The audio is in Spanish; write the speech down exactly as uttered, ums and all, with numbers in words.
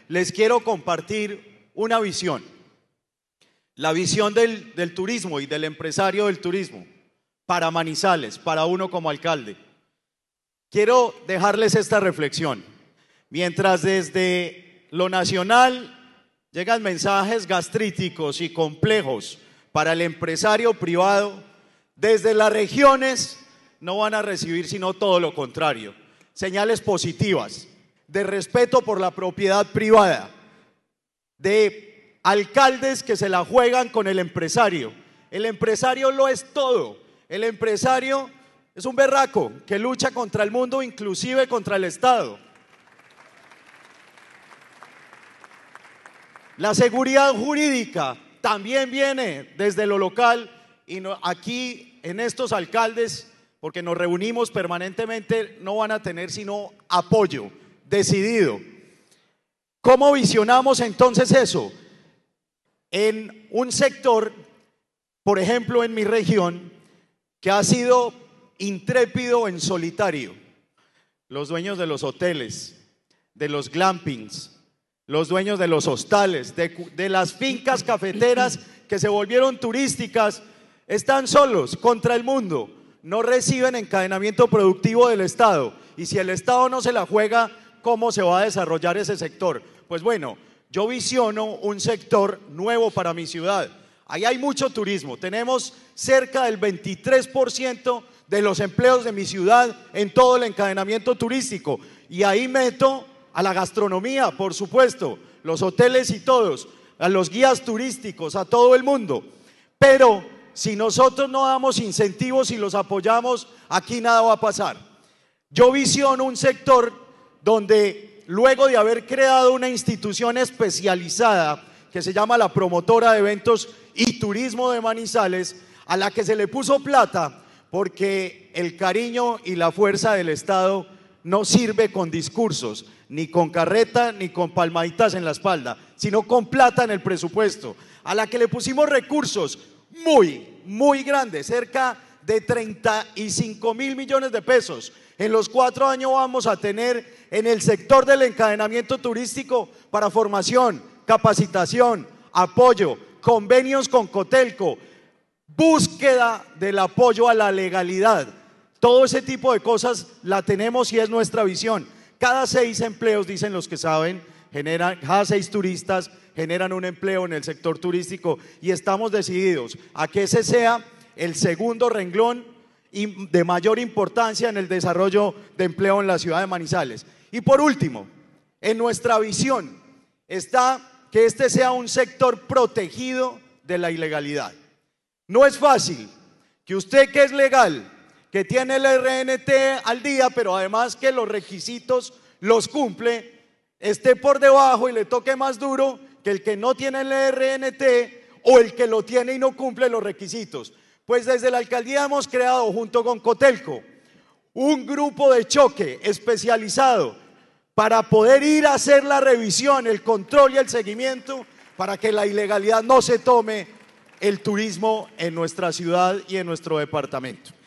les quiero compartir una visión, la visión del, del turismo y del empresario del turismo para Manizales, para uno como alcalde. Quiero dejarles esta reflexión. Mientras desde lo nacional llegan mensajes gastríticos y complejos para el empresario privado, desde las regiones no van a recibir sino todo lo contrario, señales positivas de respeto por la propiedad privada, de alcaldes que se la juegan con el empresario. El empresario lo es todo, el empresario es un berraco que lucha contra el mundo, inclusive contra el Estado. La seguridad jurídica también viene desde lo local y no, aquí en estos alcaldes, porque nos reunimos permanentemente, no van a tener sino apoyo decidido. ¿Cómo visionamos entonces eso? En un sector, por ejemplo en mi región, que ha sido intrépido en solitario, los dueños de los hoteles, de los glampings, los dueños de los hostales, de, de las fincas cafeteras que se volvieron turísticas, están solos contra el mundo, no reciben encadenamiento productivo del Estado, y si el Estado no se la juega, ¿cómo se va a desarrollar ese sector? Pues bueno, yo visiono un sector nuevo para mi ciudad. Ahí hay mucho turismo, tenemos cerca del veintitrés por ciento de los empleos de mi ciudad en todo el encadenamiento turístico, y ahí meto a la gastronomía, por supuesto, los hoteles y todos, a los guías turísticos, a todo el mundo. Pero si nosotros no damos incentivos y los apoyamos, aquí nada va a pasar. Yo visiono un sector donde, luego de haber creado una institución especializada que se llama la Promotora de Eventos y Turismo de Manizales, a la que se le puso plata porque el cariño y la fuerza del Estado no sirve con discursos, ni con carreta, ni con palmaditas en la espalda, sino con plata en el presupuesto, a la que le pusimos recursos muy, muy grandes, cerca de treinta y cinco mil millones de pesos. En los cuatro años vamos a tener en el sector del encadenamiento turístico para formación, capacitación, apoyo, convenios con Cotelco, búsqueda del apoyo a la legalidad. Todo ese tipo de cosas la tenemos y es nuestra visión. Cada seis empleos, dicen los que saben, generan, cada seis turistas generan un empleo en el sector turístico, y estamos decididos a que ese sea el segundo renglón de mayor importancia en el desarrollo de empleo en la ciudad de Manizales. Y por último, en nuestra visión está que este sea un sector protegido de la ilegalidad. No es fácil que usted, que es legal, que tiene el R N T al día, pero además que los requisitos los cumple, esté por debajo y le toque más duro que el que no tiene el R N T o el que lo tiene y no cumple los requisitos. Pues desde la alcaldía hemos creado, junto con Cotelco, un grupo de choque especializado para poder ir a hacer la revisión, el control y el seguimiento, para que la ilegalidad no se tome el turismo en nuestra ciudad y en nuestro departamento.